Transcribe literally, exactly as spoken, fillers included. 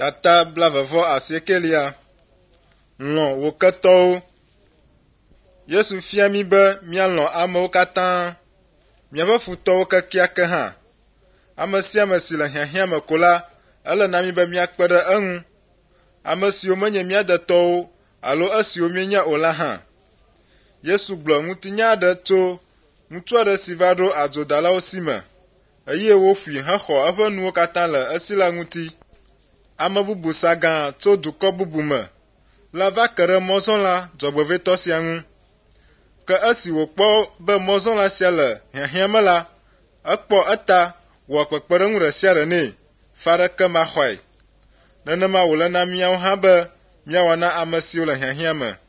Tata blavevɔ asiekelia. Lɔ wo ketɔwo. Yesu fia mi be mialɔ amewo katã. Miaƒe futɔwo kekeake hã. Ame sia ame si le hiahiã me ko la, ele na mi be miakpe ɖe eŋu. Ame siwo menye mia detɔwo alo esiwo mienya o la hã. Yesu gblɔ ŋutinya aɖe tso ŋutsu aɖe si va ɖo adzodalawo si me, eye woƒui hexɔ eƒe nuwo katã le esi la ŋuti. Ame bubu sagã tso dukɔ bubu me la va ke ɖe mɔzɔla dzɔgbevɛtɔ sia ŋu. Ke esi wòkpɔ be mɔzɔla sia le hiahiã me la, ekpɔ eta wɔ kpekpeɖeŋu ɖe sia ɖe nɛ, fa ɖeke maxɔe. Nenema wòle na míawo hã be míawɔ na ame siwo le hiahiã me.